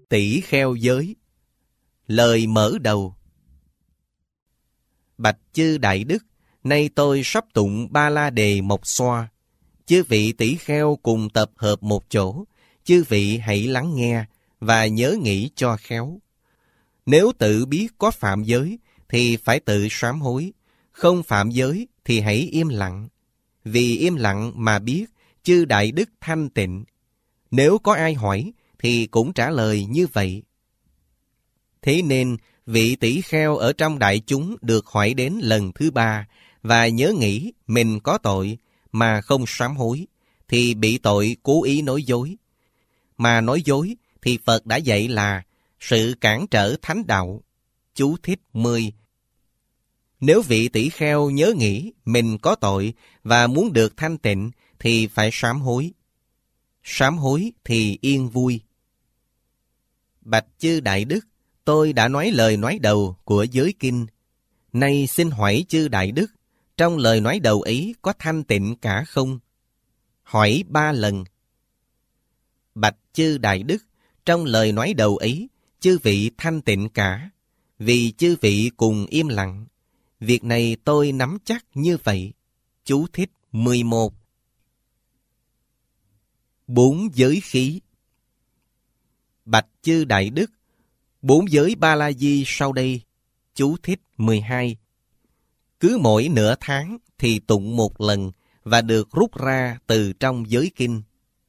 Tỷ kheo giới. Lời mở đầu. Bạch chư đại đức, nay tôi sắp tụng Ba La Đề Mộc Xoa. Chư vị tỷ kheo cùng tập hợp một chỗ, chư vị hãy lắng nghe và nhớ nghĩ cho khéo. Nếu tự biết có phạm giới thì phải tự sám hối, không phạm giới thì hãy im lặng. Vì im lặng mà biết chư đại đức thanh tịnh. Nếu có ai hỏi thì cũng trả lời như vậy. Thế nên vị tỷ kheo ở trong đại chúng được hỏi đến lần thứ 3 và nhớ nghĩ mình có tội mà không sám hối thì bị tội cố ý nói dối. Mà nói dối thì Phật đã dạy là sự cản trở thánh đạo. Chú thích 10. Nếu vị tỷ kheo nhớ nghĩ mình có tội và muốn được thanh tịnh thì phải sám hối. Sám hối thì yên vui. Bạch chư đại đức, tôi đã nói lời nói đầu của giới kinh. Nay xin hỏi chư đại đức, trong lời nói đầu ấy có thanh tịnh cả không? Hỏi 3 lần. Bạch chư đại đức, trong lời nói đầu ấy, chư vị thanh tịnh cả, vì chư vị cùng im lặng. Việc này tôi nắm chắc như vậy. Chú thích 11. 4 giới khí. Bạch chư đại đức, 4 giới Ba La Di sau đây. Chú thích 12. Cứ mỗi nửa tháng thì tụng một lần và được rút ra từ trong giới kinh.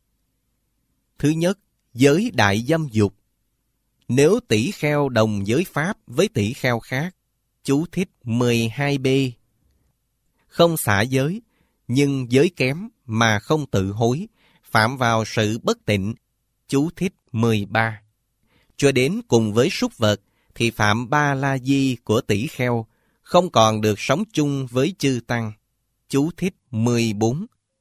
Thứ nhất, giới đại dâm dục. Nếu tỷ kheo đồng giới pháp với tỷ kheo khác. Chú thích 12b. Không xả giới, nhưng giới kém mà không tự hối, phạm vào sự bất tịnh. Chú thích 13. Cho đến cùng với súc vật thì phạm Ba La Di của tỷ kheo, không còn được sống chung với chư tăng. Chú thích 14.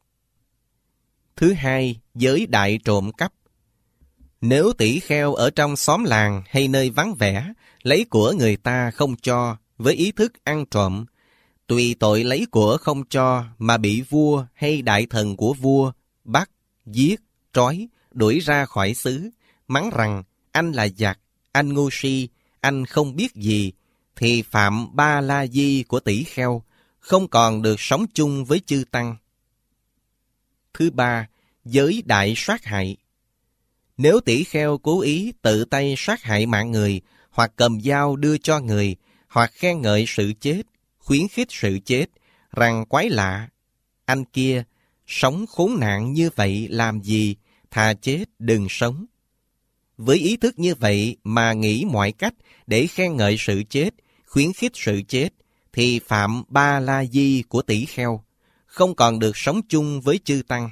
Thứ hai, giới đại trộm cắp. Nếu tỷ kheo ở trong xóm làng hay nơi vắng vẻ, lấy của người ta không cho với ý thức ăn trộm, tùy tội lấy của không cho mà bị vua hay đại thần của vua bắt, giết, trói, đuổi ra khỏi xứ, mắng rằng anh là giặc, anh ngu si, anh không biết gì, thì phạm Ba La Di của tỷ kheo, không còn được sống chung với chư tăng. Thứ ba, giới đại sát hại. Nếu tỷ kheo cố ý tự tay sát hại mạng người, hoặc cầm dao đưa cho người, hoặc khen ngợi sự chết, khuyến khích sự chết, rằng quái lạ, anh kia, sống khốn nạn như vậy làm gì, thà chết đừng sống. Với ý thức như vậy mà nghĩ mọi cách để khen ngợi sự chết, khuyến khích sự chết, thì phạm Ba La Di của tỷ kheo, không còn được sống chung với chư tăng.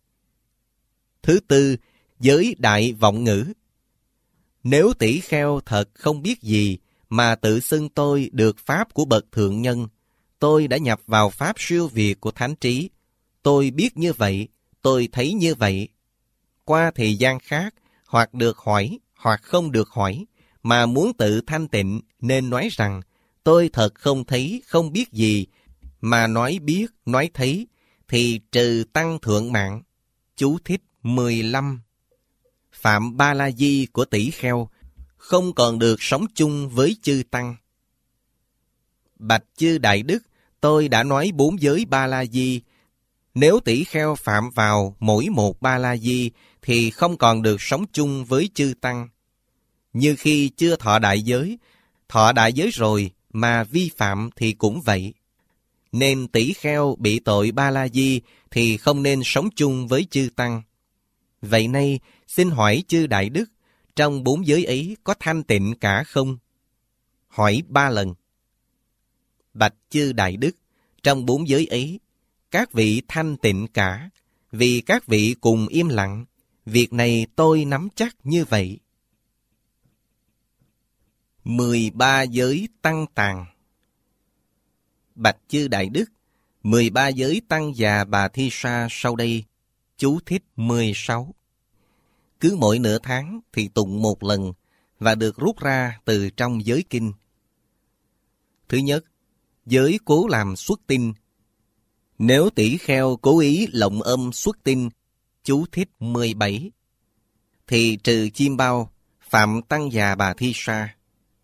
Thứ tư, giới đại vọng ngữ. Nếu tỷ kheo thật không biết gì mà tự xưng tôi được pháp của bậc thượng nhân, tôi đã nhập vào pháp siêu việt của thánh trí, tôi biết như vậy, tôi thấy như vậy. Qua thời gian khác, hoặc được hỏi, hoặc không được hỏi, mà muốn tự thanh tịnh nên nói rằng tôi thật không thấy, không biết gì, mà nói biết, nói thấy, thì trừ tăng thượng mạng. Chú thích 15. Phạm Ba La Di của tỷ kheo, không còn được sống chung với chư tăng. Bạch chư đại đức, tôi đã nói 4 giới Ba La Di. Nếu tỷ kheo phạm vào mỗi một Ba La Di thì không còn được sống chung với chư tăng. Như khi chưa thọ đại giới rồi mà vi phạm thì cũng vậy. Nên tỷ kheo bị tội Ba La Di thì không nên sống chung với chư tăng. Vậy nay, xin hỏi chư đại đức, trong 4 giới ấy có thanh tịnh cả không? Hỏi 3 lần. Bạch chư đại đức, trong 4 giới ấy, các vị thanh tịnh cả, vì các vị cùng im lặng. Việc này tôi nắm chắc như vậy. 13 giới tăng tàn. Bạch chư đại đức, 13 giới tăng già Bà Thi Sa sau đây. Chú thích 16. Cứ mỗi nửa tháng thì tụng một lần và được rút ra từ trong giới kinh. Thứ nhất, giới cố làm xuất tinh. Nếu tỷ kheo cố ý lộng âm xuất tinh, chú thích 17, thì trừ chim bao, phạm Tăng Già Bà Thi Sa.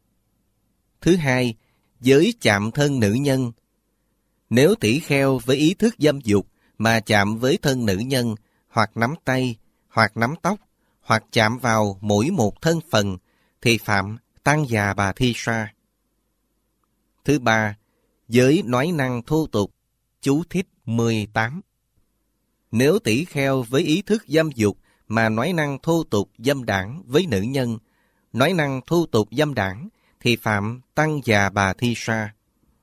Thứ hai, giới chạm thân nữ nhân. Nếu tỷ kheo với ý thức dâm dục mà chạm với thân nữ nhân, hoặc nắm tay, hoặc nắm tóc, hoặc chạm vào mỗi một thân phần, thì phạm Tăng Già Bà Thi Sa. Thứ ba, giới nói năng thô tục. Chú thích 18. Nếu tỷ kheo với ý thức dâm dục mà nói năng thô tục dâm đảng với nữ nhân, nói năng thô tục dâm đảng, thì phạm Tăng Già Bà Thi Sa.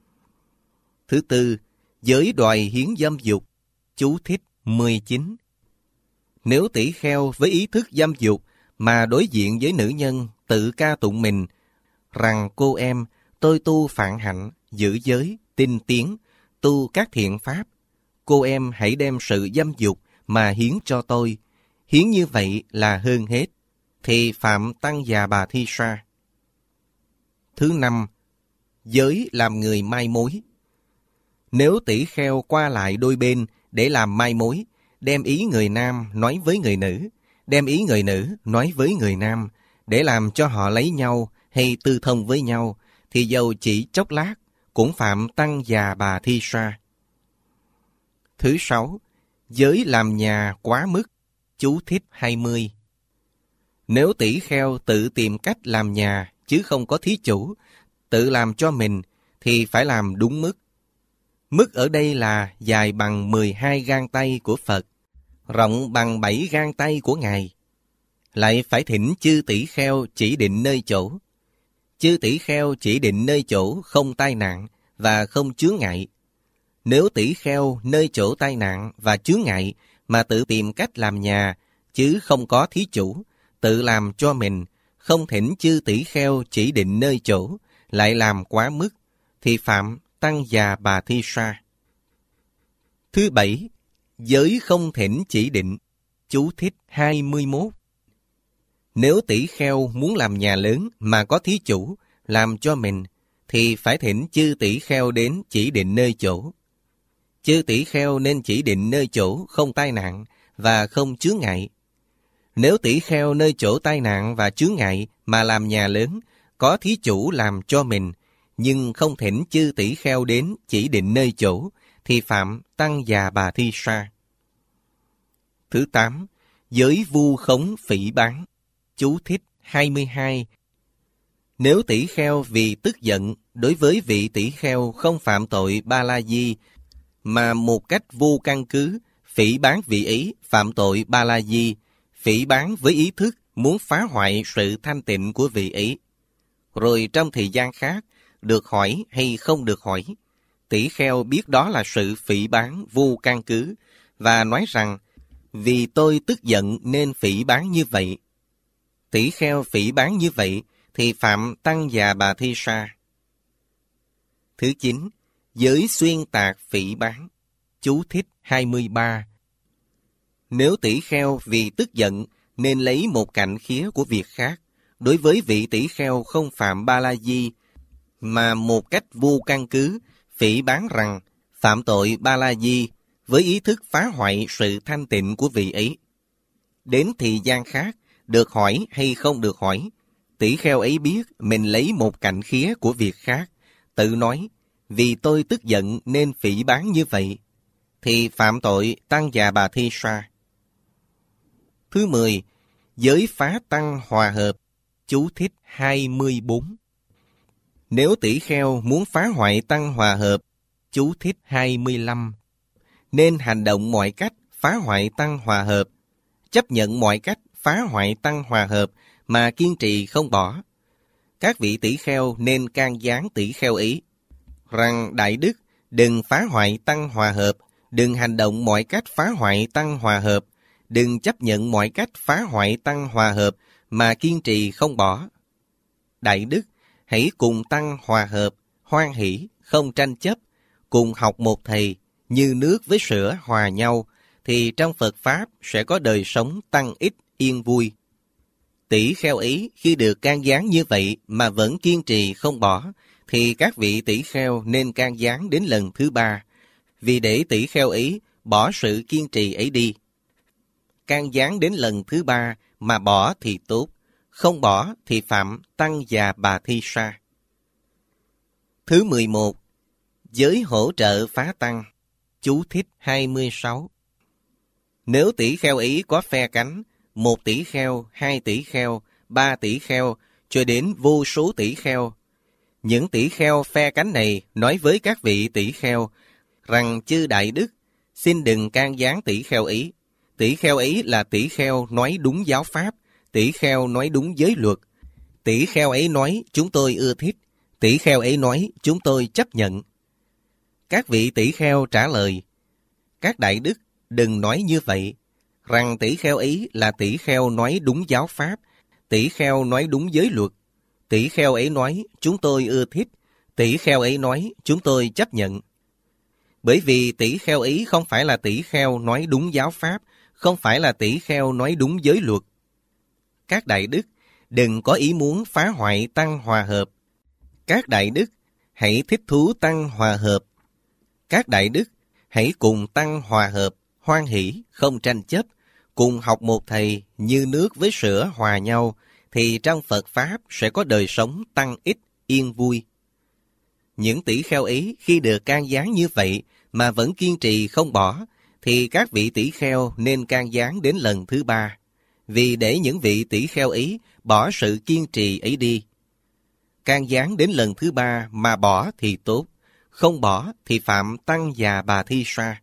Thứ tư, giới đòi hiến dâm dục. Chú thích 19. Nếu tỷ kheo với ý thức dâm dục mà đối diện với nữ nhân tự ca tụng mình rằng cô em, tôi tu phạn hạnh, giữ giới, tinh tiến, tu các thiện pháp. Cô em hãy đem sự dâm dục mà hiến cho tôi. Hiến như vậy là hơn hết. Thì phạm Tăng Già Bà Thi Sa. Thứ năm, giới làm người mai mối. Nếu tỷ kheo qua lại đôi bên để làm mai mối, đem ý người nam nói với người nữ, đem ý người nữ nói với người nam, để làm cho họ lấy nhau hay tư thông với nhau, thì dầu chỉ chốc lát cũng phạm Tăng Già Bà Thi Sa. Thứ sáu, giới làm nhà quá mức. Chú thích 20. Nếu tỷ kheo tự tìm cách làm nhà chứ không có thí chủ, tự làm cho mình, thì phải làm đúng mức. Mức ở đây là dài bằng 12 gang tay của Phật, rộng bằng 7 gang tay của Ngài. Lại phải thỉnh chư tỷ kheo chỉ định nơi chỗ. Chư tỷ kheo chỉ định nơi chỗ không tai nạn và không chướng ngại. Nếu tỷ kheo nơi chỗ tai nạn và chướng ngại mà tự tìm cách làm nhà, chứ không có thí chủ, tự làm cho mình, không thỉnh chư tỷ kheo chỉ định nơi chỗ, lại làm quá mức, thì phạm Tăng Già Bà Thi Sa. Thứ bảy, giới không thỉnh chỉ định. Chú thích 21. Nếu tỷ kheo muốn làm nhà lớn mà có thí chủ, làm cho mình, thì phải thỉnh chư tỷ kheo đến chỉ định nơi chỗ. Chư tỷ kheo nên chỉ định nơi chỗ không tai nạn và không chướng ngại. Nếu tỷ kheo nơi chỗ tai nạn và chướng ngại mà làm nhà lớn, có thí chủ làm cho mình, nhưng không thỉnh chư tỷ kheo đến chỉ định nơi chỗ, thì phạm Tăng Già Bà Thi Sa. Thứ tám, giới vu khống phỉ báng. Chú thích 22. Nếu tỷ kheo vì tức giận đối với vị tỷ kheo không phạm tội Ba La Di, mà một cách vô căn cứ phỉ báng vị ấy phạm tội Ba La Di, phỉ báng với ý thức muốn phá hoại sự thanh tịnh của vị ấy, rồi trong thời gian khác được hỏi hay không được hỏi, tỷ kheo biết đó là sự phỉ báng vô căn cứ và nói rằng vì tôi tức giận nên phỉ báng như vậy. Tỷ kheo phỉ báng như vậy thì phạm Tăng Già Bà Thi Sa. Thứ chín, giới xuyên tạc phỉ báng. Chú thích 23. Nếu tỷ kheo vì tức giận nên lấy một cạnh khía của việc khác, đối với vị tỷ kheo không phạm Ba La Di, mà một cách vô căn cứ phỉ báng rằng phạm tội Ba La Di với ý thức phá hoại sự thanh tịnh của vị ấy. Đến thời gian khác, được hỏi hay không được hỏi, tỷ kheo ấy biết mình lấy một cạnh khía của việc khác, tự nói vì tôi tức giận nên phỉ báng như vậy, thì phạm tội Tăng Già Bà Thi Sa. Thứ 10, giới phá tăng hòa hợp. Chú thích 24. Nếu tỷ kheo muốn phá hoại tăng hòa hợp, chú thích 25, nên hành động mọi cách phá hoại tăng hòa hợp, chấp nhận mọi cách phá hoại tăng hòa hợp mà kiên trì không bỏ. Các vị tỷ kheo nên can gián tỷ kheo ấy rằng đại đức đừng phá hoại tăng hòa hợp, đừng hành động mọi cách phá hoại tăng hòa hợp, đừng chấp nhận mọi cách phá hoại tăng hòa hợp mà kiên trì không bỏ. Đại đức, hãy cùng tăng hòa hợp, hoan hỷ, không tranh chấp, cùng học một thầy, như nước với sữa hòa nhau, thì trong Phật Pháp sẽ có đời sống tăng ích, yên vui. Tỷ kheo ấy khi được can gián như vậy mà vẫn kiên trì không bỏ, thì các vị tỷ kheo nên can gián đến lần thứ 3, vì để tỷ kheo ấy bỏ sự kiên trì ấy đi. Can gián đến lần thứ 3 mà bỏ thì tốt, không bỏ thì phạm Tăng Già Bà Thi Sa. Thứ 11. Giới hỗ trợ phá tăng. Chú thích 26. Nếu tỷ kheo ấy có phe cánh, 1 tỷ kheo, 2 tỷ kheo, 3 tỷ kheo, cho đến vô số tỷ kheo, những tỷ kheo phe cánh này nói với các vị tỷ kheo rằng: chư Đại Đức, xin đừng can gián tỷ kheo ấy. Tỷ kheo ấy là tỷ kheo nói đúng giáo pháp, tỷ kheo nói đúng giới luật. Tỷ kheo ấy nói chúng tôi ưa thích, tỷ kheo ấy nói chúng tôi chấp nhận. Các vị tỷ kheo trả lời: các Đại Đức, đừng nói như vậy, rằng tỷ kheo ấy là tỷ kheo nói đúng giáo pháp, tỷ kheo nói đúng giới luật. Tỷ kheo ấy nói chúng tôi ưa thích, tỷ kheo ấy nói chúng tôi chấp nhận. Bởi vì tỷ kheo ấy không phải là tỷ kheo nói đúng giáo pháp, không phải là tỷ kheo nói đúng giới luật. Các Đại Đức, đừng có ý muốn phá hoại tăng hòa hợp. Các Đại Đức, hãy thích thú tăng hòa hợp. Các Đại Đức, hãy cùng tăng hòa hợp, hoan hỷ, không tranh chấp, cùng học một thầy như nước với sữa hòa nhau, thì trong Phật Pháp sẽ có đời sống tăng ích, yên vui. Những tỷ kheo ấy khi được can gián như vậy mà vẫn kiên trì không bỏ, thì các vị tỷ kheo nên can gián đến lần thứ 3, vì để những vị tỷ kheo ấy bỏ sự kiên trì ấy đi. Can gián đến lần thứ 3 mà bỏ thì tốt, không bỏ thì phạm Tăng Già Bà Thi Sa.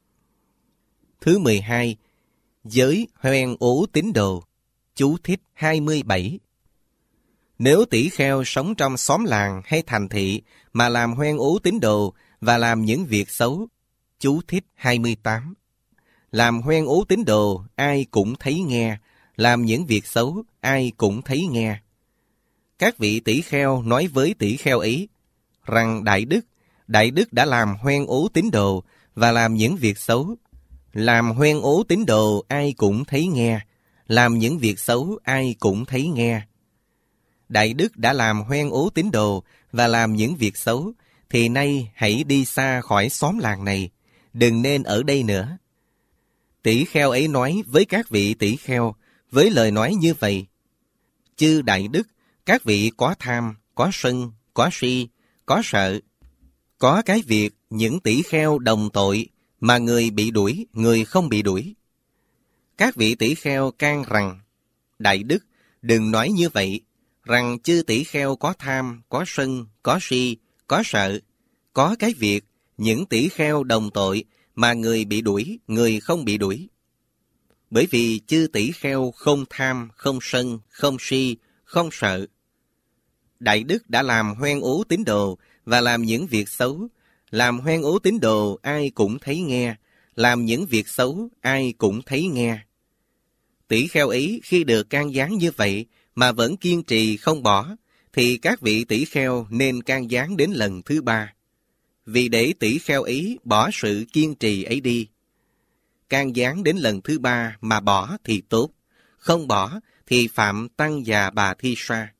Thứ 12. Giới hoen ố tín đồ. Chú thích 27. Nếu tỷ kheo sống trong xóm làng hay thành thị mà làm hoen ố tín đồ và làm những việc xấu. Chú thích 28. Làm hoen ố tín đồ ai cũng thấy nghe, làm những việc xấu ai cũng thấy nghe. Các vị tỷ kheo nói với tỷ kheo ấy rằng: Đại Đức đã làm hoen ố tín đồ và làm những việc xấu. Làm hoen ố tín đồ ai cũng thấy nghe, làm những việc xấu ai cũng thấy nghe. Đại Đức đã làm hoen ố tín đồ và làm những việc xấu, thì nay hãy đi xa khỏi xóm làng này, đừng nên ở đây nữa. Tỷ kheo ấy nói với các vị tỷ kheo với lời nói như vậy: chư Đại Đức, các vị có tham, có sân, có si, có sợ. Có cái việc những tỷ kheo đồng tội mà người bị đuổi, người không bị đuổi. Các vị tỷ kheo can rằng: Đại Đức, đừng nói như vậy, rằng chư tỷ kheo có tham, có sân, có si, có sợ. Có cái việc những tỷ kheo đồng tội mà người bị đuổi, người không bị đuổi. Bởi vì chư tỷ kheo không tham, không sân, không si, không sợ. Đại Đức đã làm hoen ố tín đồ và làm những việc xấu. Làm hoen ố tín đồ ai cũng thấy nghe, làm những việc xấu ai cũng thấy nghe. Tỷ kheo ấy khi được can gián như vậy mà vẫn kiên trì không bỏ, thì các vị tỷ kheo nên can gián đến lần thứ 3, vì để tỷ kheo ấy bỏ sự kiên trì ấy đi. Can gián đến lần thứ 3 mà bỏ thì tốt, không bỏ thì phạm Tăng Già Bà Thi Sa.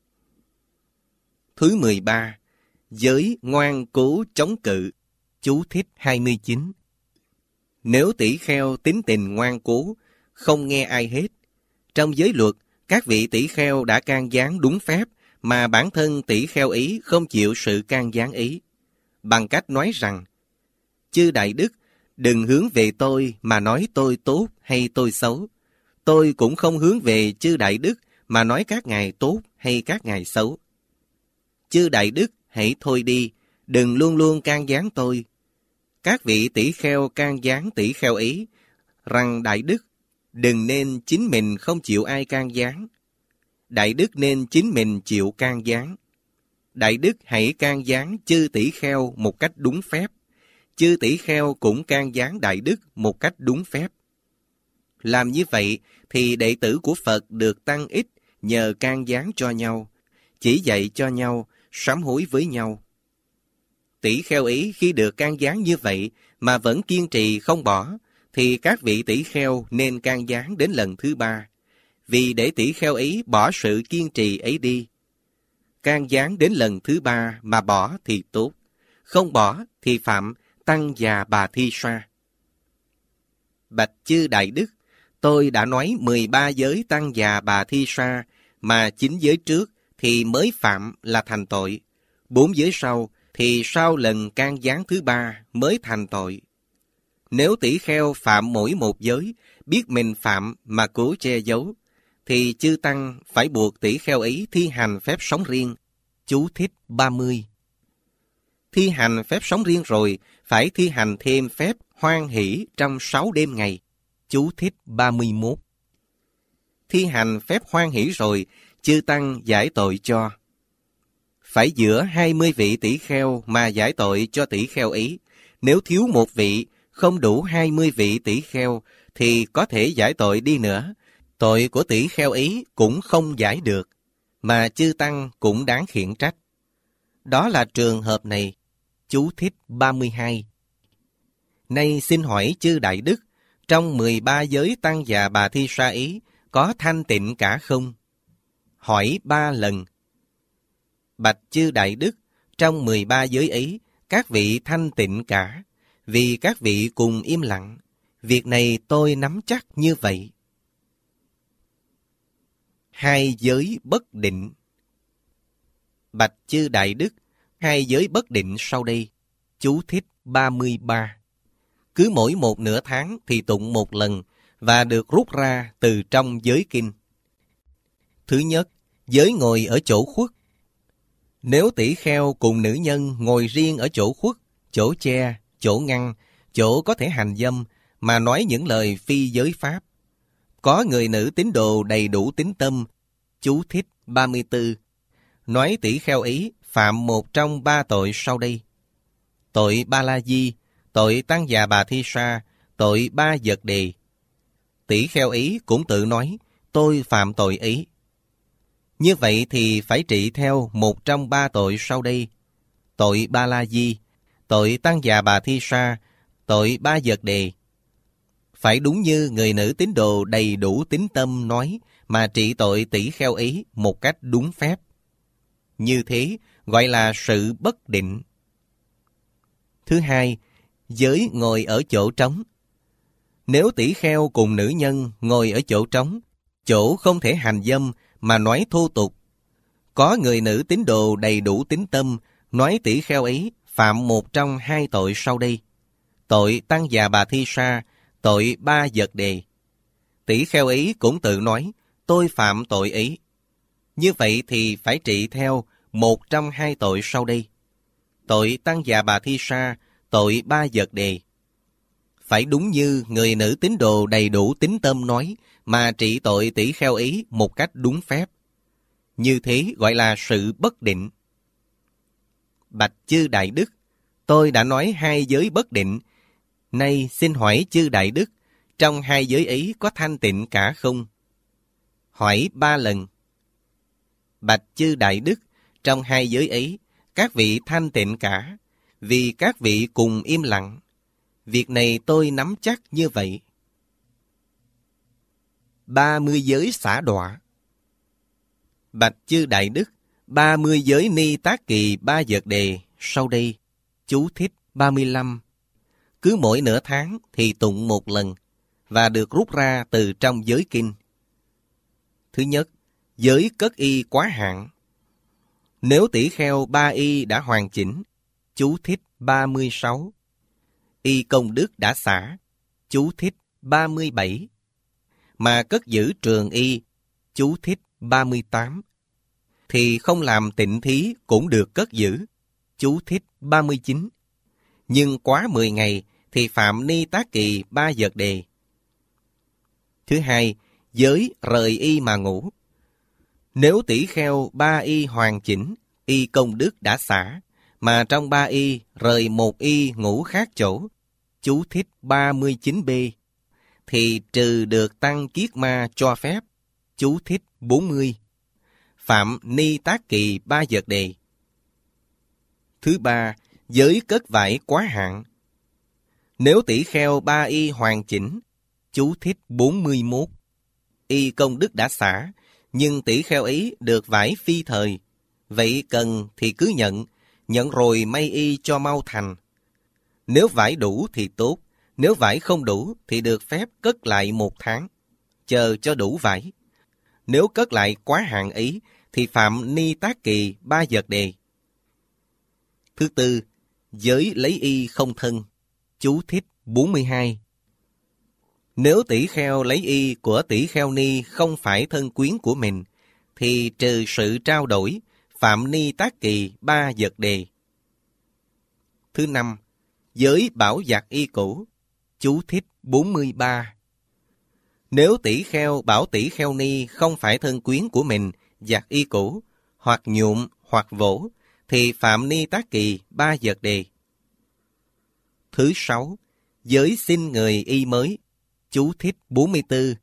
Thứ 13. Giới ngoan cố chống cự. Chú thích 29. Nếu tỷ kheo tín tình ngoan cố, không nghe ai hết, trong giới luật, các vị tỷ kheo đã can gián đúng phép, mà bản thân tỷ kheo ấy không chịu sự can gián ấy, bằng cách nói rằng: chư Đại Đức, đừng hướng về tôi mà nói tôi tốt hay tôi xấu. Tôi cũng không hướng về chư Đại Đức mà nói các ngài tốt hay các ngài xấu. Chư Đại Đức, hãy thôi đi, đừng luôn luôn can gián tôi. Các vị tỷ kheo can gián tỷ kheo ấy rằng: Đại Đức, đừng nên chính mình không chịu ai can gián. Đại Đức nên chính mình chịu can gián. Đại Đức hãy can gián chư tỷ kheo một cách đúng phép. Chư tỷ kheo cũng can gián Đại Đức một cách đúng phép. Làm như vậy thì đệ tử của Phật được tăng ích nhờ can gián cho nhau, chỉ dạy cho nhau, sám hối với nhau. Tỷ kheo ấy khi được can gián như vậy mà vẫn kiên trì không bỏ, thì các vị tỷ kheo nên can gián đến lần thứ 3, vì để tỷ kheo ấy bỏ sự kiên trì ấy đi. Can gián đến lần thứ 3 mà bỏ thì tốt, không bỏ thì phạm Tăng Già Bà Thi Sa. Bạch chư Đại Đức, tôi đã nói 13 giới Tăng Già Bà Thi Sa, mà 9 giới trước thì mới phạm là thành tội. 4 giới sau thì sau lần can gián thứ 3 mới thành tội. Nếu tỷ kheo phạm mỗi một giới, biết mình phạm mà cố che giấu, thì chư tăng phải buộc tỷ kheo ấy thi hành phép sống riêng. Chú thích 30. Thi hành phép sống riêng rồi, phải thi hành thêm phép hoan hỷ trong 6 đêm ngày. Chú thích 31. Thi hành phép hoan hỷ rồi, chư tăng giải tội cho. Phải giữa 20 vị tỷ kheo mà giải tội cho tỷ kheo ấy. Nếu thiếu một vị, không đủ 20 vị tỷ kheo, thì có thể giải tội đi nữa. Tội của tỷ kheo ấy cũng không giải được, mà chư tăng cũng đáng khiển trách. Đó là trường hợp này. Chú thích 32. Nay xin hỏi chư Đại Đức, trong 13 giới tăng già bà Thi Sa ấy, có thanh tịnh cả không? Hỏi 3 lần. Bạch chư Đại Đức, trong 13 giới ấy, các vị thanh tịnh cả, vì các vị cùng im lặng. Việc này tôi nắm chắc như vậy. 2 giới bất định. Bạch chư Đại Đức, 2 giới bất định sau đây. Chú thích 33. Cứ mỗi một nửa tháng thì tụng một lần và được rút ra từ trong giới kinh. Thứ nhất, giới ngồi ở chỗ khuất. Nếu tỷ kheo cùng nữ nhân ngồi riêng ở chỗ khuất, chỗ che, chỗ ngăn, chỗ có thể hành dâm mà nói những lời phi giới pháp, có người nữ tín đồ đầy đủ tín tâm. Chú thích 34. Nói tỷ kheo ấy phạm một trong 3 tội sau đây: tội Ba La Di, tội tăng già bà Thi Sa, tội Ba Vật Đề. Tỷ kheo ấy cũng tự nói, tôi phạm tội ấy. Như vậy thì phải trị theo một trong 3 tội sau đây: tội Ba La Di, tội tăng già bà Thi Sa, tội Ba Vật Đề. Phải đúng như người nữ tín đồ đầy đủ tín tâm nói mà trị tội tỷ kheo ấy một cách đúng phép. Như thế gọi là sự bất định. Thứ hai, giới ngồi ở chỗ trống. Nếu tỷ kheo cùng nữ nhân ngồi ở chỗ trống, chỗ không thể hành dâm mà nói thô tục, có người nữ tín đồ đầy đủ tín tâm nói tỷ kheo ấy phạm một trong 2 tội sau đây: tội tăng già bà Thi Sa, tội Ba Vật Đề. Tỷ kheo ấy cũng tự nói, tôi phạm tội ấy. Như vậy thì phải trị theo một trong 2 tội sau đây: tội tăng già bà Thi Sa, tội Ba Vật Đề. Phải đúng như người nữ tín đồ đầy đủ tín tâm nói mà trị tội tỷ kheo ấy một cách đúng phép. Như thế gọi là sự bất định. Bạch chư Đại Đức, tôi đã nói 2 giới bất định. Nay xin hỏi chư Đại Đức, trong 2 giới ấy có thanh tịnh cả không? Hỏi 3 lần. Bạch chư Đại Đức, trong 2 giới ấy, các vị thanh tịnh cả, vì các vị cùng im lặng. Việc này tôi nắm chắc như vậy. 30 giới xả đọa. Bạch chư Đại Đức, 30 giới ni tác kỳ Ba Vật Đề sau đây. Chú thích 35. Cứ mỗi nửa tháng thì tụng một lần và được rút ra từ trong giới kinh. Thứ nhất, giới cất y quá hạn. Nếu tỷ kheo 3 y đã hoàn chỉnh. Chú thích 36. Y công đức đã xả. Chú thích 37. Mà cất giữ trường y. Chú thích 38. Thì không làm tịnh thí cũng được cất giữ. Chú thích 39. Nhưng quá 10 ngày thì phạm ni tác kỳ Ba Vật Đề. Thứ hai, giới rời y mà ngủ. Nếu tỷ kheo 3 y hoàn chỉnh, y công đức đã xả, mà trong 3 y rời 1 y ngủ khác chỗ. Chú thích 39b. Thì trừ được tăng kiết ma cho phép. Chú thích 40. Phạm ni tác kỳ Ba Vật Đề. Thứ ba, giới cất vải quá hạn. Nếu tỷ kheo 3 y hoàn chỉnh. Chú thích 41. Y công đức đã xả, nhưng tỷ kheo ấy được vải phi thời. Vậy cần thì cứ nhận rồi may y cho mau thành. Nếu vải đủ thì tốt, nếu vải không đủ thì được phép cất lại 1 tháng, chờ cho đủ vải. Nếu cất lại quá hạn ấy, thì phạm ni tác kỳ 3 vật đề. Thứ tư, giới lấy y không thân. Chú thích 42. Nếu tỷ kheo lấy y của tỷ kheo ni không phải thân quyến của mình, thì trừ sự trao đổi, phạm ni tác kỳ 3 vật đề. Thứ năm, giới bảo giặt y cũ. Chú thích 43. Nếu tỷ kheo bảo tỷ kheo ni không phải thân quyến của mình, giặt y cũ, hoặc nhuộm hoặc vỗ, thì phạm ni tác kỳ 3 vật đề. Thứ sáu, giới xin người y mới. Chú thích 44.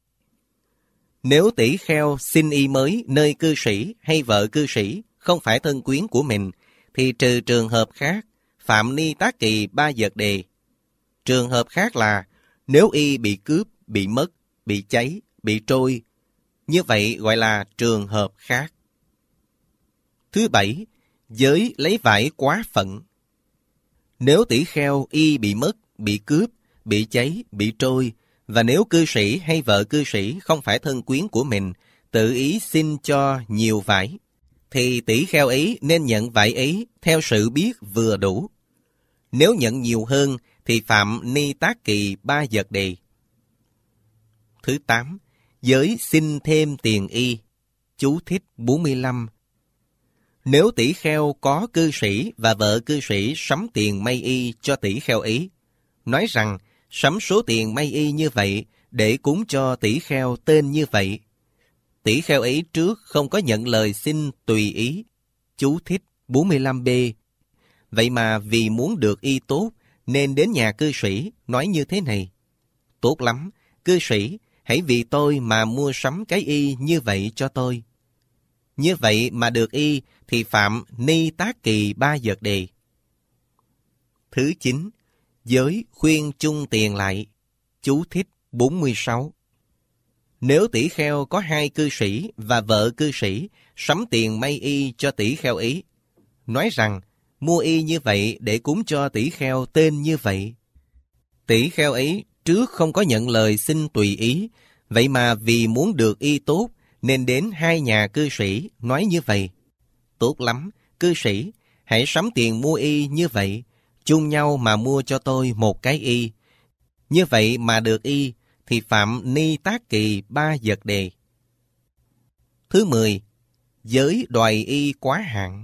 Nếu tỷ kheo xin y mới nơi cư sĩ hay vợ cư sĩ không phải thân quyến của mình, thì trừ trường hợp khác, phạm ni tác kỳ 3 vật đề. Trường hợp khác là nếu y bị cướp, bị mất, bị cháy, bị trôi, như vậy gọi là trường hợp khác. Thứ bảy, giới lấy vải quá phận. Nếu tỷ kheo y bị mất, bị cướp, bị cháy, bị trôi, và nếu cư sĩ hay vợ cư sĩ không phải thân quyến của mình, tự ý xin cho nhiều vải, thì tỷ kheo ấy nên nhận vải ấy theo sự biết vừa đủ. Nếu nhận nhiều hơn, thì phạm ni tác kỳ 3 vật đề. Thứ 8. Giới xin thêm tiền y. Chú thích 45. Nếu tỷ kheo có cư sĩ và vợ cư sĩ sắm tiền may y cho tỷ kheo ấy, nói rằng sắm số tiền may y như vậy để cúng cho tỷ kheo tên như vậy, tỷ kheo ấy trước không có nhận lời xin tùy ý. Chú thích 45b. Vậy mà vì muốn được y tốt nên đến nhà cư sĩ nói như thế này: tốt lắm, cư sĩ, hãy vì tôi mà mua sắm cái y như vậy cho tôi. Như vậy mà được y thì phạm ni tác kỳ 3 vật đề. Thứ 9. Giới khuyên chung tiền lại. Chú thích 46. Nếu tỷ kheo có 2 cư sĩ và vợ cư sĩ sắm tiền may y cho tỷ kheo ấy, nói rằng mua y như vậy để cúng cho tỷ kheo tên như vậy, tỷ kheo ấy trước không có nhận lời xin tùy ý, vậy mà vì muốn được y tốt nên đến 2 nhà cư sĩ nói như vậy: tốt lắm, cư sĩ, hãy sắm tiền mua y như vậy, chung nhau mà mua cho tôi một cái y. Như vậy mà được y thì phạm ni tác kỳ 3 vật đề. Thứ 10. Giới đòi y quá hạn.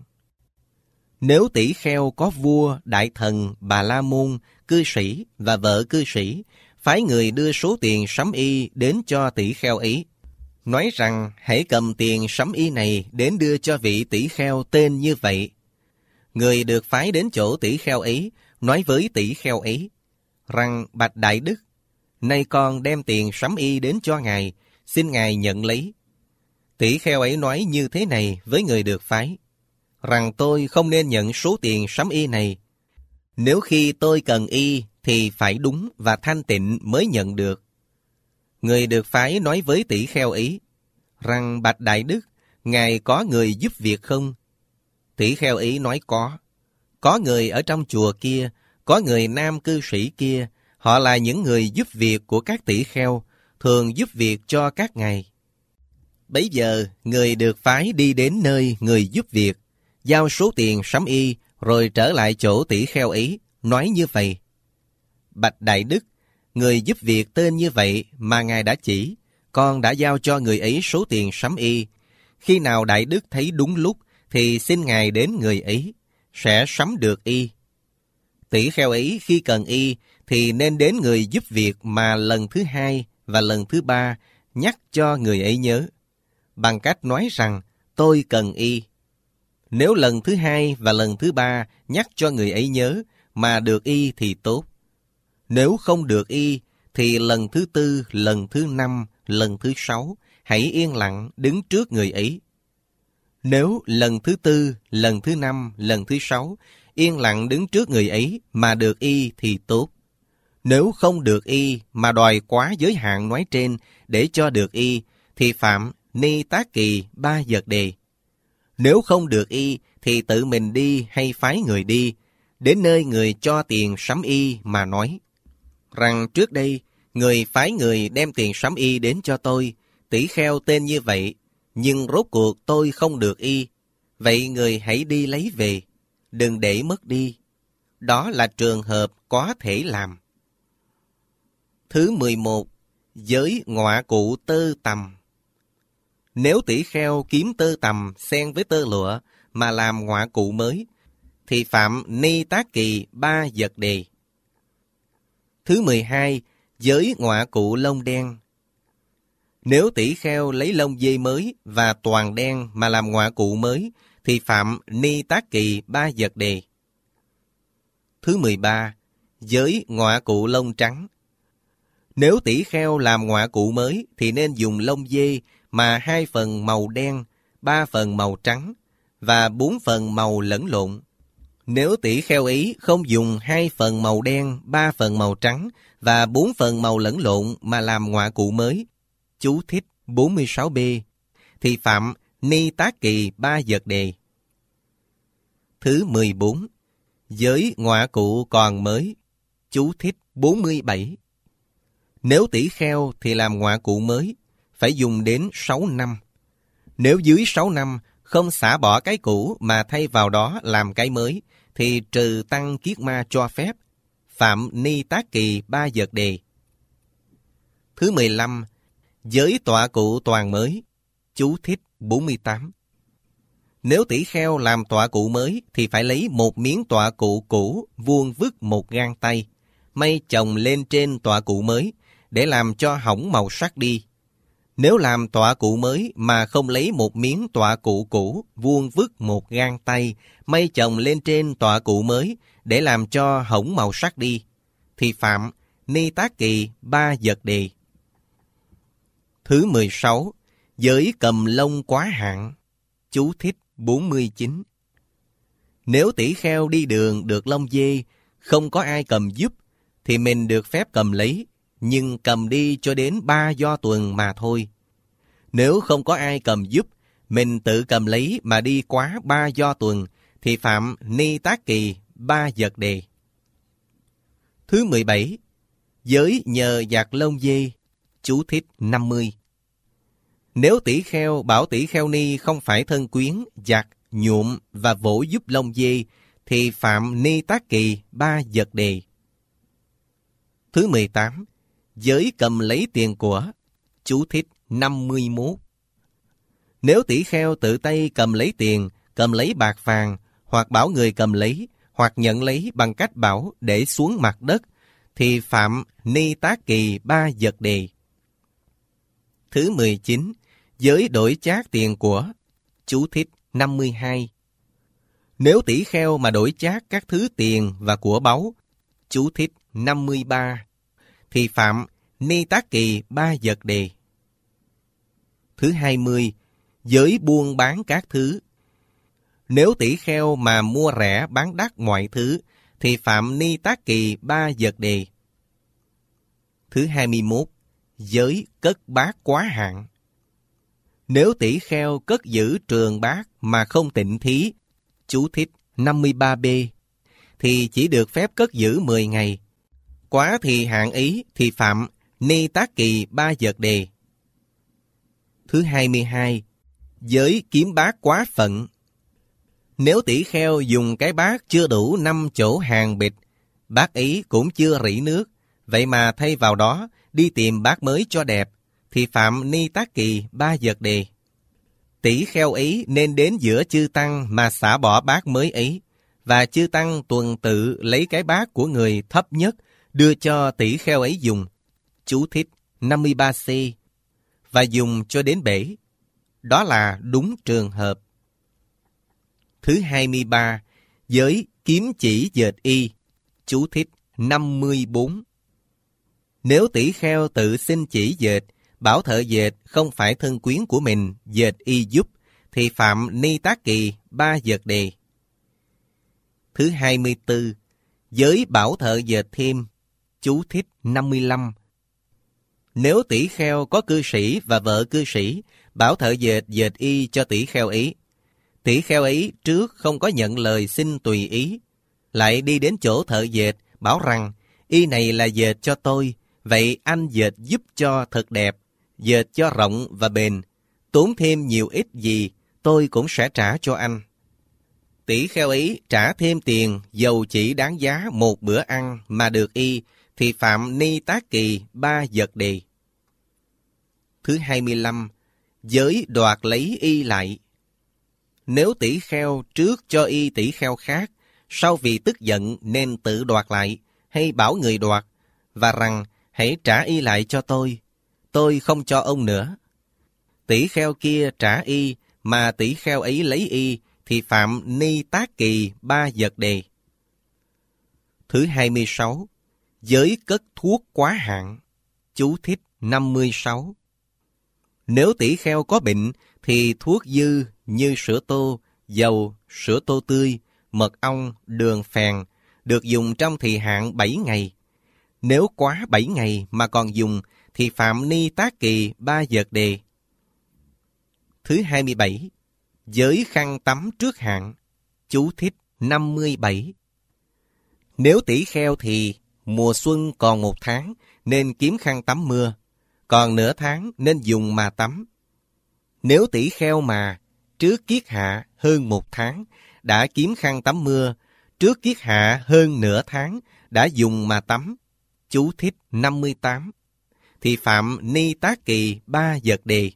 Nếu tỷ kheo có vua, đại thần, bà la môn, cư sĩ và vợ cư sĩ phái người đưa số tiền sắm y đến cho tỷ kheo ấy, nói rằng hãy cầm tiền sắm y này đến đưa cho vị tỷ kheo tên như vậy. Người được phái đến chỗ tỷ kheo ấy nói với tỷ kheo ấy rằng: bạch đại đức, nay con đem tiền sắm y đến cho ngài, xin ngài nhận lấy. Tỷ kheo ấy nói như thế này với người được phái, rằng tôi không nên nhận số tiền sắm y này. Nếu khi tôi cần y thì phải đúng và thanh tịnh mới nhận được. Người được phái nói với tỷ kheo ấy rằng: bạch đại đức, ngài có người giúp việc không? Tỷ kheo ấy nói có. Có người ở trong chùa kia, có người nam cư sĩ kia, họ là những người giúp việc của các tỷ kheo, thường giúp việc cho các ngài. Bấy giờ, người được phái đi đến nơi người giúp việc, giao số tiền sắm y, rồi trở lại chỗ tỷ kheo ấy, nói như vậy: bạch đại đức, người giúp việc tên như vậy mà ngài đã chỉ, con đã giao cho người ấy số tiền sắm y. Khi nào đại đức thấy đúng lúc, thì xin ngài đến người ấy, sẽ sắm được y. Tỷ kheo ấy khi cần y, thì nên đến người giúp việc mà lần thứ 2 và lần thứ 3 nhắc cho người ấy nhớ, bằng cách nói rằng tôi cần y. Nếu lần thứ 2 và lần thứ 3 nhắc cho người ấy nhớ mà được y thì tốt. Nếu không được y, thì lần thứ 4, lần thứ 5, lần thứ 6 hãy yên lặng đứng trước người ấy. Nếu lần thứ 4, lần thứ 5, lần thứ 6 yên lặng đứng trước người ấy mà được y thì tốt. Nếu không được y mà đòi quá giới hạn nói trên để cho được y, thì phạm ni tác kỳ 3 vật đề. Nếu không được y thì tự mình đi hay phái người đi, đến nơi người cho tiền sắm y mà nói rằng: trước đây, người phái người đem tiền sắm y đến cho tôi, tỷ kheo tên như vậy, nhưng rốt cuộc tôi không được y. Vậy người hãy đi lấy về, đừng để mất đi. Đó là trường hợp có thể làm. Thứ 11. Giới ngọa cụ tơ tằm. Nếu tỷ kheo kiếm tơ tằm xen với tơ lụa mà làm ngọa cụ mới, thì phạm ni tác kỳ 3 vật đề. Thứ 12. Giới ngọa cụ lông đen. Nếu tỷ kheo lấy lông dê mới và toàn đen mà làm ngọa cụ mới, thì phạm ni tác kỳ 3 vật đề. Thứ 13. Giới ngọa cụ lông trắng. Nếu tỷ kheo làm ngọa cụ mới thì nên dùng lông dê mà 2 phần màu đen, 3 phần màu trắng và 4 phần màu lẫn lộn. Nếu tỷ kheo ấy không dùng 2 phần màu đen, 3 phần màu trắng và 4 phần màu lẫn lộn mà làm ngọa cụ mới, chú thích 46b, thì phạm ni tác kỳ 3 vật đề. Thứ 14. Giới ngọa cụ còn mới, chú thích 47. Nếu tỷ kheo thì làm ngọa cụ mới, phải dùng đến 6 năm. Nếu dưới 6 năm không xả bỏ cái cũ mà thay vào đó làm cái mới, thì trừ tăng kiết ma cho phép, phạm ni tác kỳ 3 vật đề. Thứ 15. Giới tọa cụ toàn mới, chú thích 48. Nếu tỷ kheo làm tọa cụ mới thì phải lấy một miếng tọa cụ cũ vuông vức một gang tay, may chồng lên trên tọa cụ mới để làm cho hỏng màu sắc đi. Nếu làm tọa cụ mới mà không lấy một miếng tọa cụ cũ vuông vức một gang tay, may chồng lên trên tọa cụ mới để làm cho hỏng màu sắc đi, thì phạm ni tác kỳ 3 vật đề. Thứ 16. Giới cầm lông quá hạn, chú thích 49. Nếu tỷ kheo đi đường được lông dê, không có ai cầm giúp, thì mình được phép cầm lấy, nhưng cầm đi cho đến 3 do tuần mà thôi. Nếu không có ai cầm giúp, mình tự cầm lấy mà đi quá 3 do tuần, thì phạm ni tác kỳ 3 vật đề. Thứ 17. Giới nhờ giặt lông dê, chú thích 50. Nếu tỷ kheo bảo tỷ kheo ni không phải thân quyến, giặt, nhuộm và vỗ giúp lông dê, thì phạm ni tác kỳ 3 vật đề. Thứ 18. Giới cầm lấy tiền của, chú thích 51. Nếu tỷ kheo tự tay cầm lấy tiền, cầm lấy bạc vàng, hoặc bảo người cầm lấy, hoặc nhận lấy bằng cách bảo để xuống mặt đất, thì phạm ni tác kỳ 3 vật đề. Thứ 19. Giới đổi chác tiền của, chú thích 52. Nếu tỷ kheo mà đổi chác các thứ tiền và của báu, chú thích 53, thì phạm ni tác kỳ 3 vật đề. Thứ 20. Giới buôn bán các thứ. Nếu tỷ kheo mà mua rẻ bán đắt mọi thứ, thì phạm ni tác kỳ 3 vật đề. Thứ 21. Giới cất bát quá hạn. Nếu tỷ kheo cất giữ trường bát mà không tịnh thí, chú thích 53b, thì chỉ được phép cất giữ 10 ngày. Quá thì hạn ý thì phạm ni tác kỳ 3 vật đề. Thứ 22. Giới kiếm bát quá phận. Nếu tỷ kheo dùng cái bát chưa đủ 5 chỗ hàng bịch, bát ấy cũng chưa rỉ nước, vậy mà thay vào đó đi tìm bát mới cho đẹp, thì phạm ni tác kỳ 3 vật đề. Tỷ kheo ấy nên đến giữa chư tăng mà xả bỏ bát mới ấy, và chư tăng tuần tự lấy cái bát của người thấp nhất đưa cho tỷ kheo ấy dùng, chú thích 53c, và dùng cho đến bể. Đó là đúng trường hợp. Thứ 23. Giới kiếm chỉ dệt y, chú thích 54. Nếu tỷ kheo tự xin chỉ dệt, bảo thợ dệt không phải thân quyến của mình dệt y giúp, thì phạm ni tác kỳ 3 vật đề. Thứ 24. Giới bảo thợ dệt thêm, chú thích 55. Nếu tỷ kheo có cư sĩ và vợ cư sĩ, bảo thợ dệt dệt y cho tỷ kheo ấy. Tỷ kheo ấy trước không có nhận lời xin tùy ý, lại đi đến chỗ thợ dệt, bảo rằng, y này là dệt cho tôi, vậy anh dệt giúp cho thật đẹp, dệt cho rộng và bền. tốn thêm nhiều ít gì, tôi cũng sẽ trả cho anh. Tỷ kheo ấy trả thêm tiền dầu chỉ đáng giá một bữa ăn mà được y, thì phạm ni tác kỳ 3 vật đề. Thứ 25, giới đoạt lấy y lại. Nếu tỷ kheo trước cho y tỷ kheo khác, sau vì tức giận nên tự đoạt lại, hay bảo người đoạt, và rằng hãy trả y lại cho tôi không cho ông nữa. Tỷ kheo kia trả y, mà tỷ kheo ấy lấy y, thì phạm ni tác kỳ 3 vật đề. Thứ 26, giới cất thuốc quá hạn. Chú thích 56. Nếu tỷ kheo có bệnh, thì thuốc dư như sữa tô, dầu, sữa tô tươi, mật ong, đường phèn, được dùng trong thời hạn 7 ngày. Nếu quá 7 ngày mà còn dùng, thì phạm ni tác kỳ 3 vật đề. Thứ 27, giới khăn tắm trước hạn. Chú thích 57. Nếu tỷ kheo thì mùa xuân còn 1 tháng, nên kiếm khăn tắm mưa, còn nửa tháng nên dùng mà tắm. Nếu tỷ kheo mà trước kiết hạ hơn 1 tháng, đã kiếm khăn tắm mưa, trước kiết hạ hơn nửa tháng, đã dùng mà tắm. Chú thích 58. Thì phạm ni tác kỳ 3 vật đề.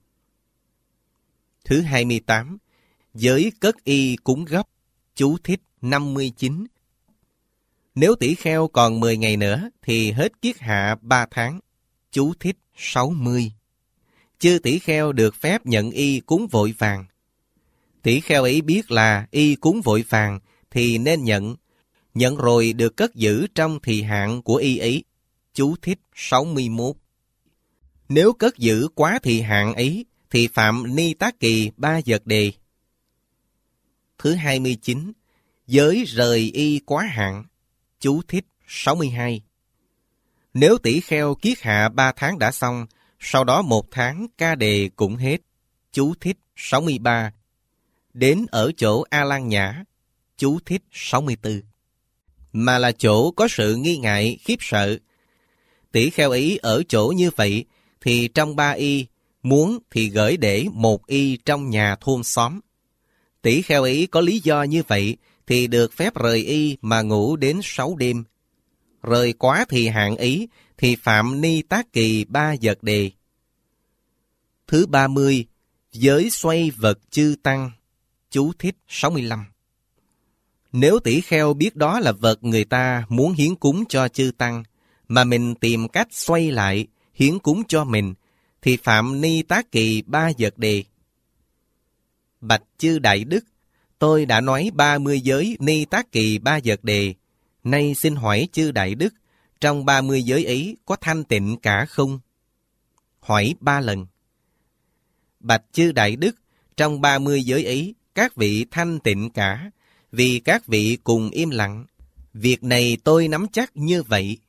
Thứ 28, giới cất y cúng gấp. Chú thích 59. Nếu tỷ kheo còn 10 ngày nữa, thì hết kiết hạ 3 tháng. Chú thích 60. Chư tỷ kheo được phép nhận y cúng vội vàng. Tỷ kheo ấy biết là y cúng vội vàng, thì nên nhận. Nhận rồi được cất giữ trong thời hạn của y ấy. Chú thích 61. Nếu cất giữ quá thời hạn ấy, thì phạm ni tác kỳ 3 vật đề. Thứ 29, giới rời y quá hạn. Chú thích 62. Nếu tỷ kheo kiết hạ 3 tháng đã xong, sau đó 1 tháng ca đề cũng hết. Chú thích 63. Đến ở chỗ A-lan nhã. Chú thích 64. Mà là chỗ có sự nghi ngại, khiếp sợ. Tỷ kheo ấy ở chỗ như vậy, thì trong 3 y, muốn thì gửi để 1 y trong nhà thôn xóm. Tỷ kheo ấy có lý do như vậy, thì được phép rời y mà ngủ đến 6 đêm. Rời quá thì hạn ấy, thì phạm ni tác kỳ 3 vật đề. Thứ 30, giới xoay vật chư tăng. Chú thích 65. Nếu tỷ kheo biết đó là vật người ta muốn hiến cúng cho chư tăng, mà mình tìm cách xoay lại, hiến cúng cho mình, thì phạm ni tác kỳ 3 vật đề. Bạch chư Đại Đức, tôi đã nói 30 giới ni tác kỳ 3 vật đề. Nay xin hỏi chư Đại Đức, trong 30 giới ấy có thanh tịnh cả không? Hỏi 3 lần. Bạch chư Đại Đức, trong 30 giới ấy, các vị thanh tịnh cả, vì các vị cùng im lặng. Việc này tôi nắm chắc như vậy.